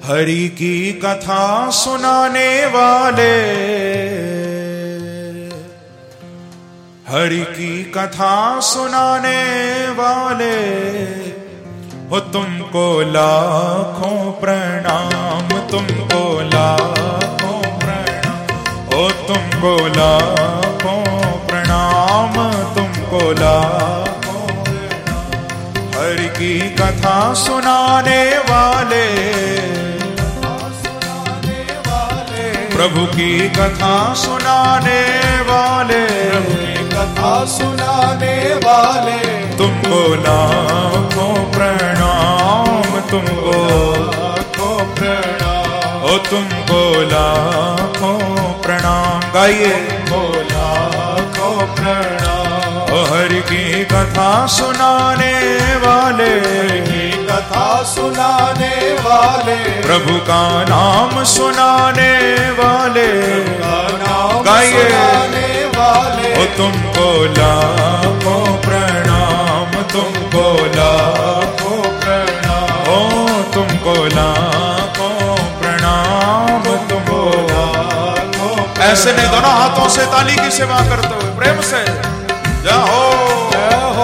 हरि की कथा सुनाने वाले, हरि की कथा सुनाने वाले, हो तुमको लाखों प्रणाम, तुमको लाखों प्रणाम, हो तुमको लाखों प्रणाम, तुमको लाखों प्रणाम। हरि की कथा सुनाने वाले, प्रभु की कथा सुनाने वाले, प्रभु की कथा सुनाने वाले, तुमको लाखों प्रणाम, तुमको लाखों प्रणाम, ओ तुमको लाखों प्रणाम। गाइए, तुमको लाखों प्रणाम। ओ हरि की कथा सुनाने वाले, कथा सुनाने वाले, प्रभु का नाम सुनाने वाले, नाम गाइए, सुनाने वाले, ओ तुमको लाखों प्रणाम, तुमको लाखों प्रणाम, ओ तुमको लाखों प्रणाम, तुमको लाखों प्रणाम। ऐसे नहीं, दोनों हाथों से ताली की सेवा करते हुए प्रेम से जय हो, जय हो।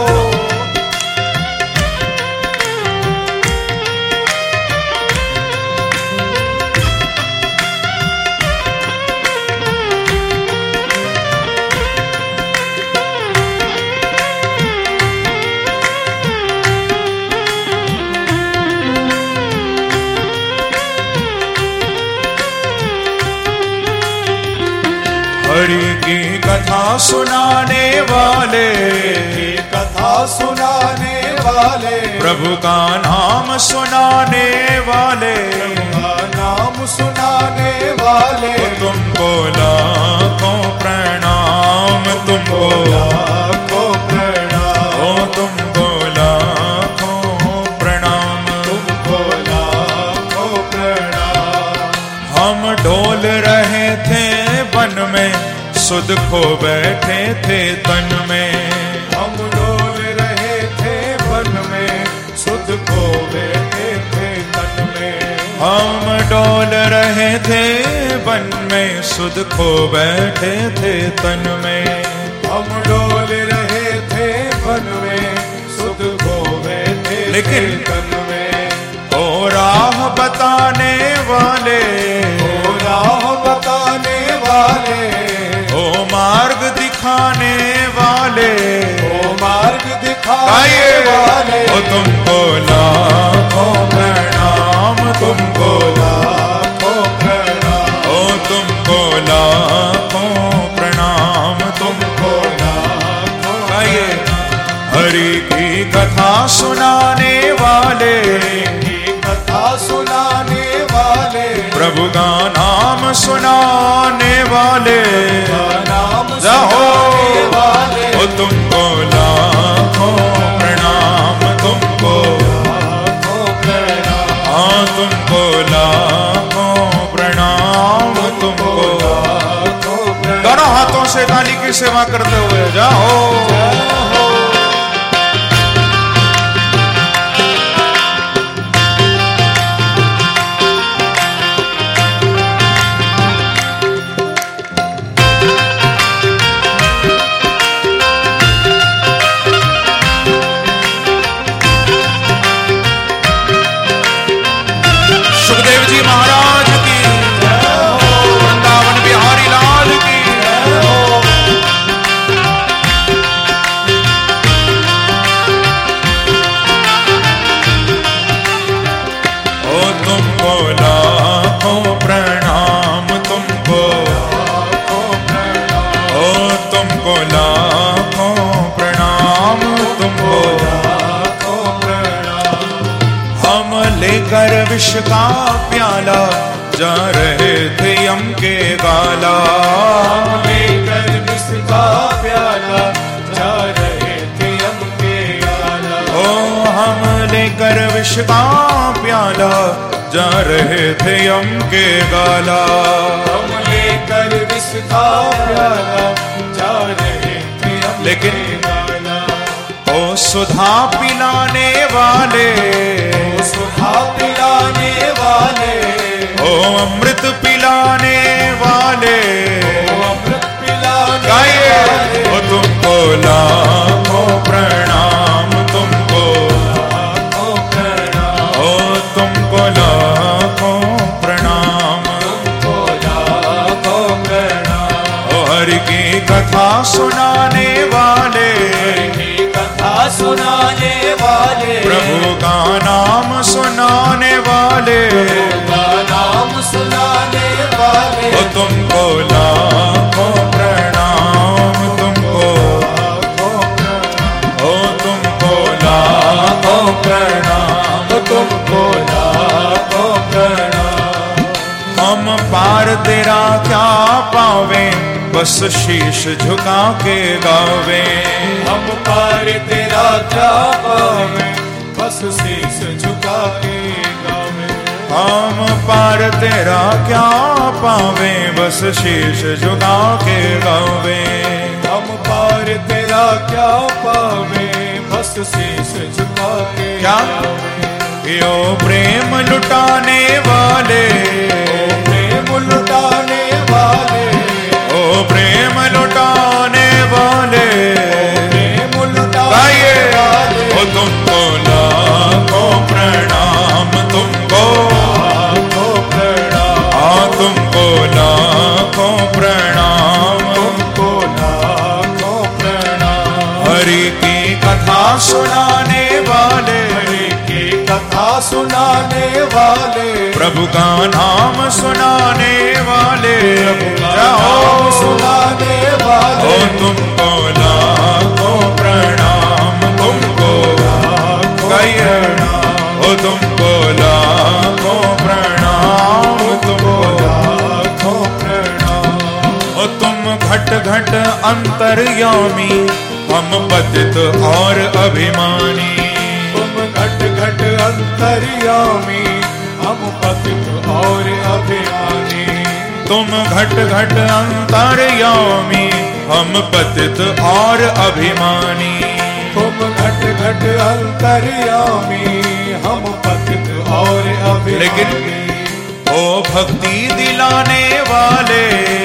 हरि की कथा सुनाने वाले, कथा सुनाने वाले, प्रभु का नाम सुनाने वाले, नाम सुनाने वाले, तुमको लाखों प्रणाम, तुमको लाखों प्रणाम, ओ तुमको लाखों प्रणाम, तुमको लाखों प्रणाम। हम डोल रहे थे वन में, सुध खो बैठे थे तन में, हम डोल रहे थे वन में, सुध खो बैठे थे तन में, हम डोल रहे थे वन में, सुध खो बैठे थे तन में, हम डोल रहे थे वन में, सुध खो बैठे थे तन में। ओ राह बताने वाले, ओ राह बताने वाले, ओ मार्ग दिखाने वाले, ओ मार्ग दिखाने वाले, ओ तुमको लाखों प्रणाम, तुमको लाखों प्रणाम, ओ तुमको लाखों प्रणाम, तुमको लाखों गाइए, हरि की कथा सुनाने वाले, कथा सुनाने वाले, प्रभु का नाम सुनाने वाले, नाम जाओ, सुनाने वाले, ओ तुमको लाखों प्रणाम, तुमको लाखों प्रणाम, हाँ तुमको लाखों प्रणाम, तुमको लाखों प्रणाम। दोनों हाथों से ताली की सेवा करते हुए जाओ, सुखदेव जी महाराज की, वृंदावन बिहारी लाल की, ओ तुमको लाखों प्रणाम, तुमको ओ तुमको लाखों प्रणाम, तुमको हम लेकर विष का प्याला जा रहे थे यम के गाला, लेकर विष का प्याला जा रहे थे यम के गाला, ओ हम लेकर विष का प्याला जा रहे थे यम के गाला, हम लेकर विष का प्याला जा रहे थे यम लेकिन के गाला। ओ सुधा पिलाने वाले, सुधा पिलाने वाले, ओ अमृत पिलाने वाले, अमृत पिलाने गाइए वाले, ओ तुमको लाखों प्रणाम, तुमको लाखों प्रणाम, ओ तुमको लाखों प्रणाम, तुमको लाखों प्रणाम। ओ हरि की कथा सुनाने वाले, हरि की कथा सुनाने वाले, प्रभु का नाम सुनाने वाले, प्रभु का नाम सुनाने वाले, ओ तुमको लाखों प्रणाम, तुमको लाखों प्रणाम, ओ तुमको लाखों प्रणाम, तुमको लाखों प्रणाम। हम पार तेरा क्या पावे, बस शीश झुका के गावे, हम पार तेरा क्या पावे, बस शीश झुका के गावे। हम पार तेरा क्या पावे, बस शीश झुका के गावे, हम पार तेरा क्या पावे, बस शीश झुका के क्या? गावे। यो प्रेम लुटाने वाले, ओ प्रेम लुटाने वाले, ओ प्रेम लुटाने वाले, प्रेम लुटाने गाइए वाले, ओ तुमको लाखों प्रणाम, तुमको लाखों प्रणाम, तुमको लाखों प्रणाम, तुमको लाखों प्रणाम। हरि की कथा सुनाने वाले, हरि की कथा सुनाने वाले, प्रभु का नाम सुनाने वाले, प्रभु का जाओ नाम सुनाने वाले, ओ तुमको लाखों प्रणाम, तुमको गाइए ओ तुमको लाखों प्रणाम, तुमको लाखों प्रणाम। ओ तुम घट घट अंतर्यामी, हम पतित और अभिमानी, तुम घट घट अंतर्यामी, हम पतित और अभिमानी। तुम घट घट अंतर्यामी, हम पतित और अभिमानी, तुम घट घट अंतर्यामी, हम पतित और अभिमानी। लेकिन ओ भक्ति दिलाने वाले,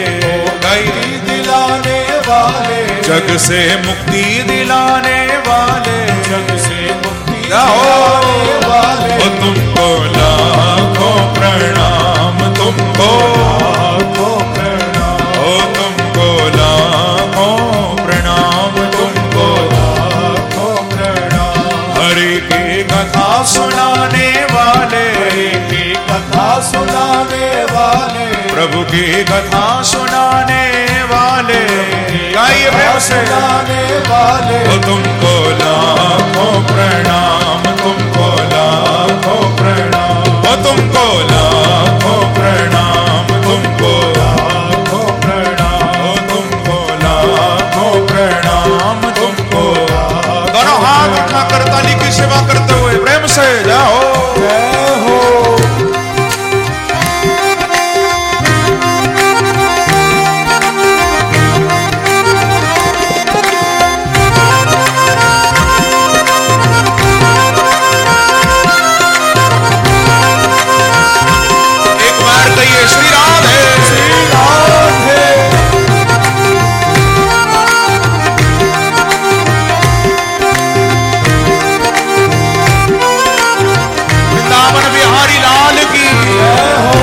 मुक्ति दिलाने वाले, जग से मुक्ति दिलाने वाले, जग से मुक्ति जाओ दिलाने वाले, ओ तुमको लाखों प्रणाम, तुमको लाखों प्रणाम, ओ तुमको लाखों प्रणाम, तुमको लाखों प्रणाम। हरि की कथा सुनाने वाले, हरि की कथा सुनाने वाले, प्रभु की कथा सुनाने वाले, गाइए प्रेम से सुनाने वाले, ओ तुमको लाखों प्रणाम, तुमको लाखों प्रणाम, ओ तुमको लाखों प्रणाम, तुमको लाखों प्रणाम, ओ तुमको लाखों प्रणाम, तुमको दोनों हाथ उठाकर ताली की सेवा करते हुए प्रेम से जाओ। जय हो। एक बार कहिए श्री राधे, श्री राधे। वृंदावन बिहारी लाल की जय हो।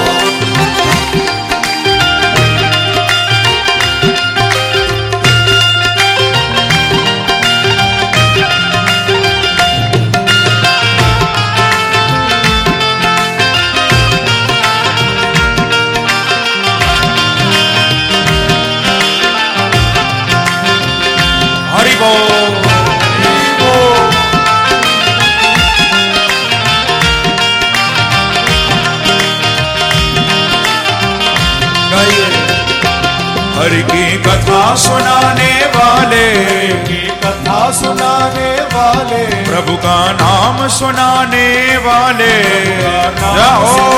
हरि बोल। हरि की कथा सुनाने वाले, की कथा सुनाने वाले, प्रभु का नाम सुनाने वाले, जाओ